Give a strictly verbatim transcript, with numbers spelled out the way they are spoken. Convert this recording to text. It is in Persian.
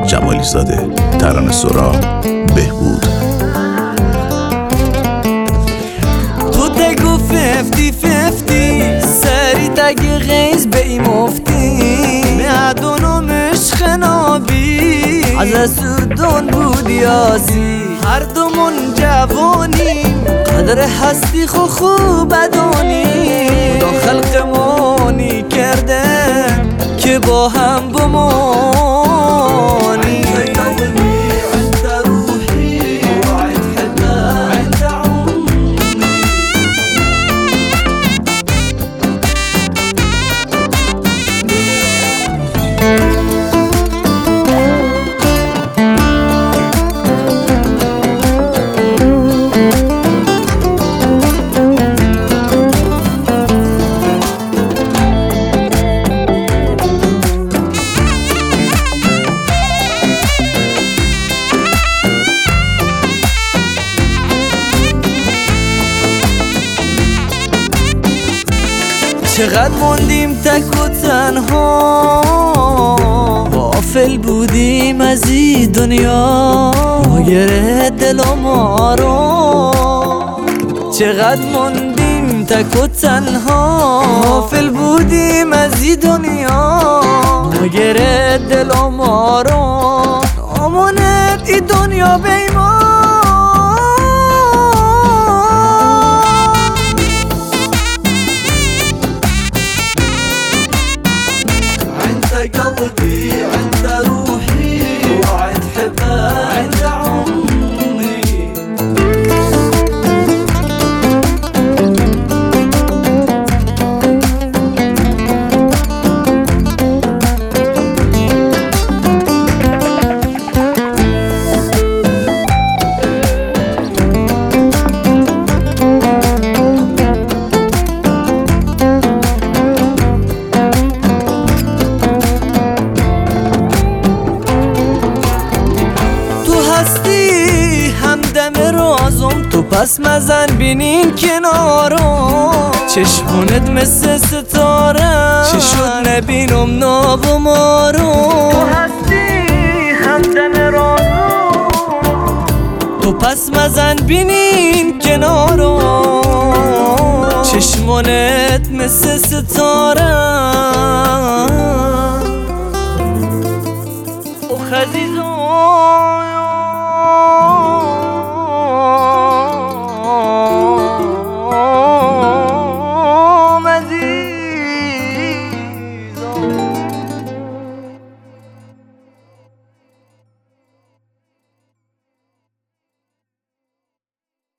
جمالی زاده، ترانه سرا، بهبود. تو تگو ففتی ففتی سری تگ غیز به ای مفتی معدونو مشخ نابی از سودون بود یازی هر دومون جوانیم قدر هستی خو خوب بدانیم خدا خلقمونی کرده که با هم بمانیم چقدر موندیم تک و تنها غافل بودیم از این دنیا ما گره دل و ما رو چقدر موندیم تک و تنها غافل بودیم از این دنیا ما گره دل و ما رو نامونه ای دنیا بیما قلبي عند روحي وعد حبها عند عمري تو پس مزن بینین کنارم چشمونت مثل ستاره چه شد نبینم ناب و مارم تو هستی همدم رازم تو پس مزن بینین کنارم چشمونت مثل ستاره او خزیزم